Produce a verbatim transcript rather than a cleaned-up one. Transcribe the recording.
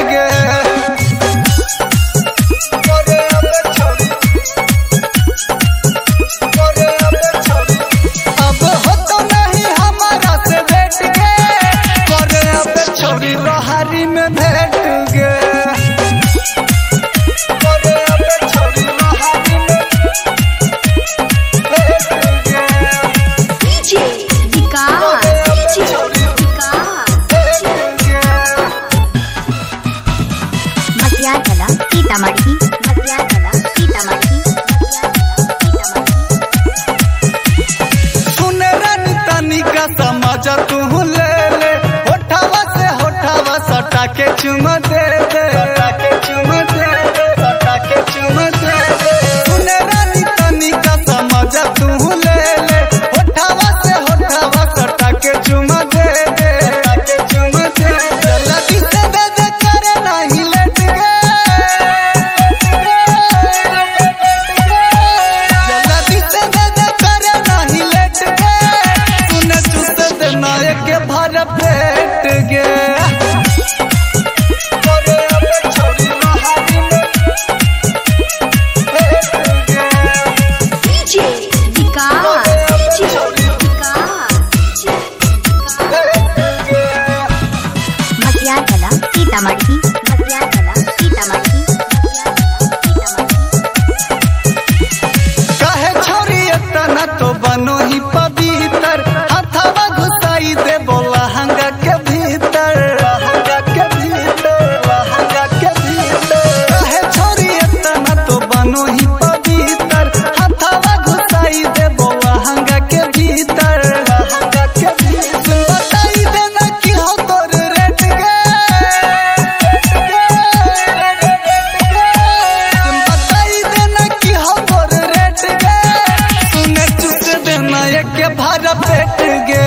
गे। अब हो तो नहीं हमारा से बैठ गे, करे अब छोड़ी लोहारी में भेट गे। सीतामढ़ी मटियाला सीतामढ़ी सुन रानी तनी का समझ तू ले ले, होठावा से होठावा सटा के चुम दे दे, सटा के चुम दे दे, सटा के चुम दे दे। सुन रानी तनी का समझ तू ले ले, होठावा से होठावा सटा के चुम दे दे, सटा के चुम दे दे। जल्दी से दे दे करे नहीं लेट गे, जल्दी से दे दे करे नहीं लेट गे। तूने चुस देना एक भर पेट गे। मटियाला सीतामढ़ी मटियाला सीतामढ़ी कहे छोरी इतना तो बनो ही पवित्र, हथवा घुसाई दे बोला हंगा के भीतर, हंगा के भीतर, हंगा के भीतर। कहे छोरी इतना तो बनो ही पवित्र, हथवा घुसाई दे बोला हंगा के भीतर, हंगा के भीतर। बताई देना कि हो तोर रेट गे, बताई देना कि हो तोर रेट गे। तूने चुस देना एक भर पेट गे।